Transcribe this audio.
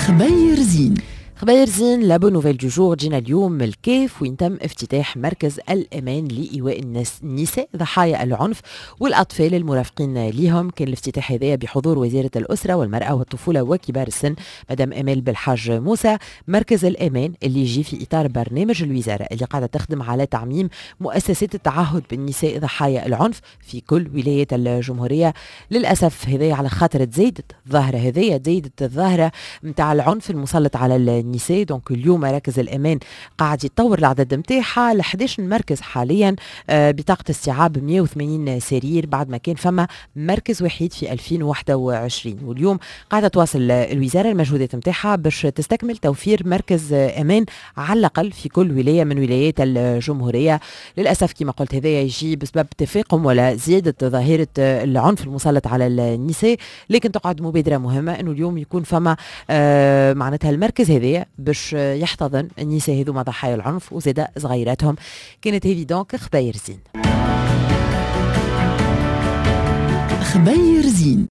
خبير زين. خبير زين لابو نوفيل دو جور. جينا اليوم من الكيف وين تم افتتاح مركز الأمان لإيواء النساء ضحايا العنف والأطفال المرافقين ليهم. كان الافتتاح هذا بحضور وزيرة الأسرة والمرأة والطفولة وكبار السن مدام أمال بالحاج موسى. مركز الأمان اللي يجي في إطار برنامج الوزارة اللي قاعدة تخدم على تعميم مؤسسات التعهد بالنساء ضحايا العنف في كل ولايات الجمهورية. للأسف هذا على خاطر تزيدت الظاهرة متاع العنف المسلط على النساء. دونك اليوم مركز الأمان قاعد يتطور العدد متاعها ل 11 مركز حاليا بطاقة استيعاب 180 سرير بعد ما كان فما مركز وحيد في 2021. واليوم قاعدة تواصل الوزارة المجهودات متاعها باش تستكمل توفير مركز أمان على الأقل في كل ولاية من ولايات الجمهورية. للأسف كما قلت هذا يجي بسبب تفاقم ولا زيادة ظاهرة العنف المسلط على النساء، لكن تقعد مبادرة مهمة أنه اليوم يكون فما معناتها المركز هذا باش يحتضن النساء هذوما ضحايا العنف وزاد صغيراتهم. كانت هذه دونك خباير زين. خبير زين.